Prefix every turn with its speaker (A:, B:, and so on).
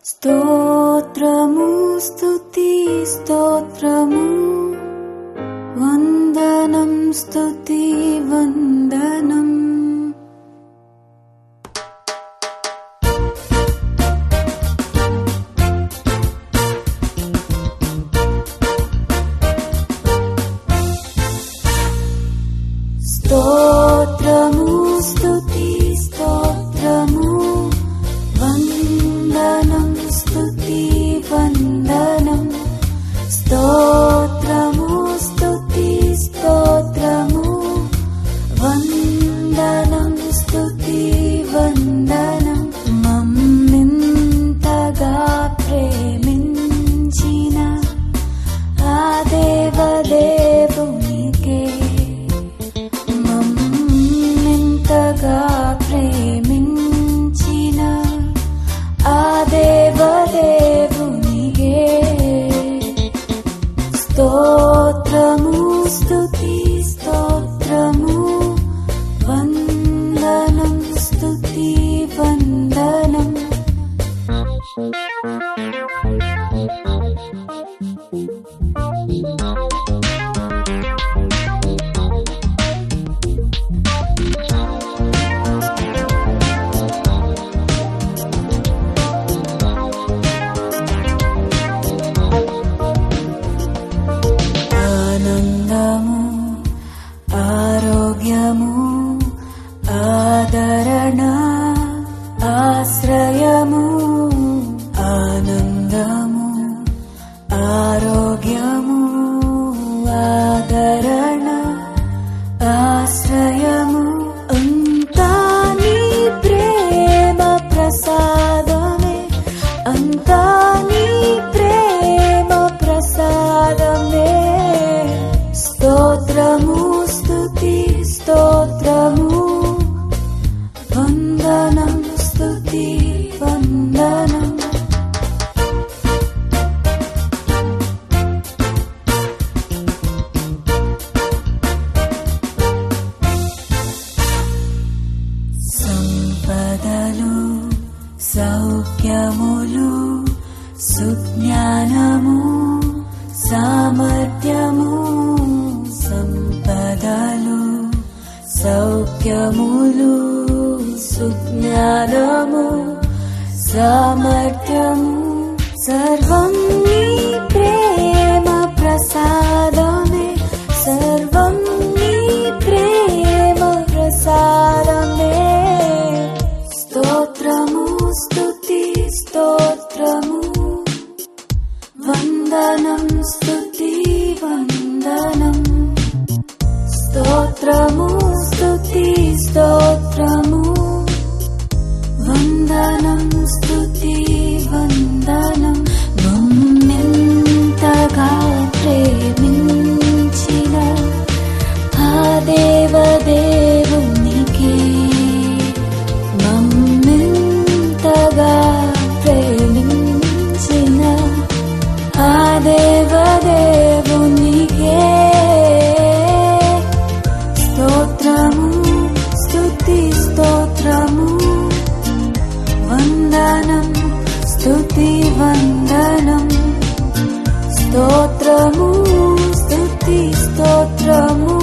A: స్తోత్రము స్తుతి స్తోత్రము వందనం స్తుతి వందనం. స్తోత్రము స్తుతి స్తోత్రము వందనం స్తుతి వందనం. స్తోత్రము స్తుతి స్తోత్రము వందనం స్తుతి వందనం. మమ్మింతగా ప్రేమించిన ఆ దేవదేవునికే, మమ్మింతగా ప్రేమించిన ఆ దేవదేవునికే స్తోత్రము స్తుతి స్తోత్రము వందనం స్తుతి వందనం. ఆనందము ఆరోగ్యము ఆదరణ ఆశ్రయము. ఆనందము ఆరోగ్యము ఆదరణ ఆశ్రయము. అంతా నీ ప్రేమ ప్రసాదమే, అంతా నీ ప్రేమ ప్రసాదమే. స్తోత్రము స్తుతి స్తోత్రము వందనం స్తుతి వందనం. సంపదలు సౌఖ్యములు సుజ్ఞానము సామర్థ్యము. సంపదలు సౌఖ్యములు సుజ్ఞానము సామర్థ్యము. సర్వం నీ ప్రేమ ప్రసాదమే, సర్వం నీ ప్రేమ ప్రసాదమే. స్తోత్రము స్తుతి స్తోత్రము వందనం స్తుతి వందనం. స్తోత్రము స్తుతి స్తోత్రము వందనం స్తుతి వందనం. మమ్మింతగా ప్రేమించిన ఆ దేవదేవునికే, మమ్మింతగా ప్రేమించిన ఆ దేవదేవునికే స్తోత్రము స్తుతి స్తోత్రము వందనం స్తుతి వందనం. స్తోత్రము స్తుతి స్తోత్రము